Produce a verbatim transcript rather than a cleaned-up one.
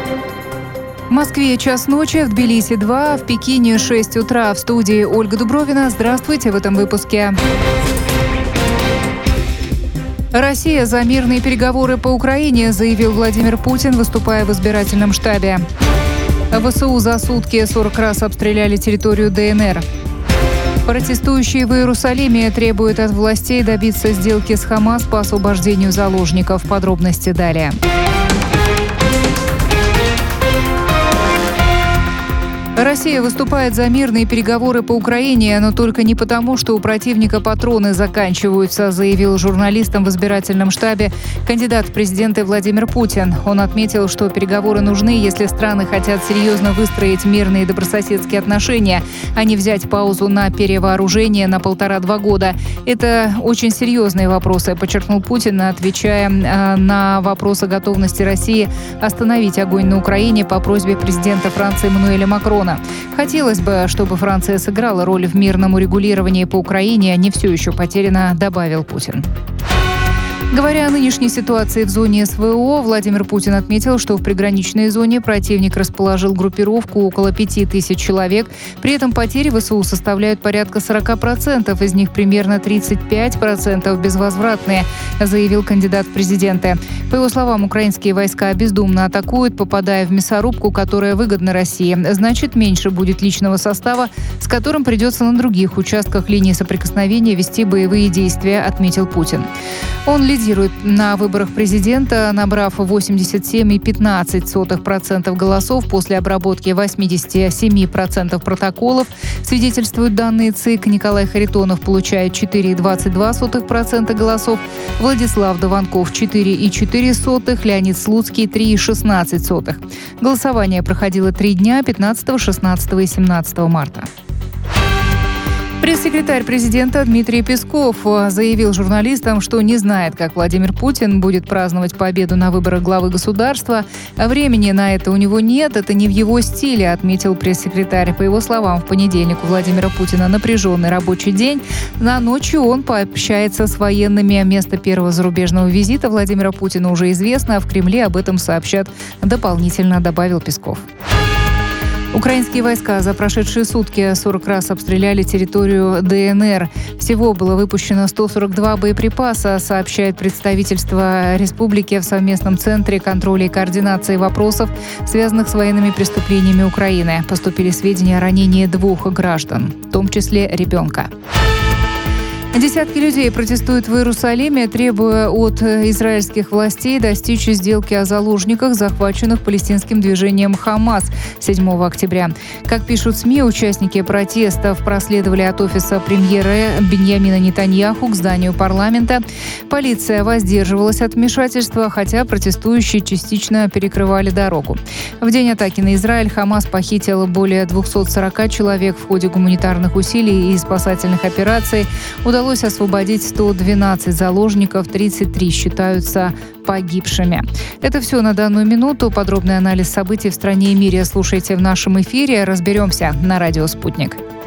В Москве час ночи, в Тбилиси два, в Пекине шесть утра. В студии Ольга Дубровина. Здравствуйте в этом выпуске. Россия за мирные переговоры по Украине, заявил Владимир Путин, выступая в избирательном штабе. ВСУ за сутки сорок раз обстреляли территорию ДНР. Протестующие в Иерусалиме требуют от властей добиться сделки с Хамас по освобождению заложников. Подробности далее. Россия выступает за мирные переговоры по Украине, но только не потому, что у противника патроны заканчиваются, заявил журналистам в избирательном штабе кандидат в президенты Владимир Путин. Он отметил, что переговоры нужны, если страны хотят серьезно выстроить мирные добрососедские отношения, а не взять паузу на перевооружение на полтора-два года. Это очень серьезные вопросы, подчеркнул Путин, отвечая на вопрос о готовности России остановить огонь на Украине по просьбе президента Франции Эммануэля Макрона. Хотелось бы, чтобы Франция сыграла роль в мирном урегулировании по Украине. Не все еще потеряно, добавил Путин. Говоря о нынешней ситуации в зоне СВО, Владимир Путин отметил, что в приграничной зоне противник расположил группировку около пяти тысяч человек. При этом потери ВСУ составляют порядка сорок процентов, из них примерно тридцать пять процентов безвозвратные, заявил кандидат в президенты. По его словам, украинские войска бездумно атакуют, попадая в мясорубку, которая выгодна России. Значит, меньше будет личного состава, с которым придется на других участках линии соприкосновения вести боевые действия, отметил Путин. Он лидирует на выборах президента, набрав восемьдесят семь целых пятнадцать сотых процента голосов после обработки восемьдесят семь процентов протоколов. Свидетельствуют данные ЦИК. Николай Харитонов получает четыре целых двадцать два сотых процента голосов, Владислав Дованков четыре целых четыре сотых, Леонид Слуцкий три целых шестнадцать сотых. Голосование проходило три дня: пятнадцатого, шестнадцатого и семнадцатого марта. Пресс-секретарь президента Дмитрий Песков заявил журналистам, что не знает, как Владимир Путин будет праздновать победу на выборах главы государства. Времени на это у него нет, это не в его стиле, отметил пресс-секретарь. По его словам, в понедельник у Владимира Путина напряженный рабочий день. На ночью он пообщается с военными. Место первого зарубежного визита Владимира Путина уже известно, а в Кремле об этом сообщат дополнительно, добавил Песков. Украинские войска за прошедшие сутки сорок раз обстреляли территорию ДНР. Всего было выпущено сто сорок два боеприпаса, сообщает представительство республики в совместном центре контроля и координации вопросов, связанных с военными преступлениями Украины. Поступили сведения о ранении двух граждан, в том числе ребенка. Десятки людей протестуют в Иерусалиме, требуя от израильских властей достичь сделки о заложниках, захваченных палестинским движением «Хамас» седьмого октября. Как пишут СМИ, участники протестов проследовали от офиса премьера Биньямина Нетаньяху к зданию парламента. Полиция воздерживалась от вмешательства, хотя протестующие частично перекрывали дорогу. В день атаки на Израиль «Хамас» похитил более двухсот сорока человек в ходе гуманитарных усилий и спасательных операций. Удалось Удалось освободить сто двенадцать заложников, тридцать три считаются погибшими. Это все на данную минуту. Подробный анализ событий в стране и мире слушайте в нашем эфире. Разберемся на радио «Спутник».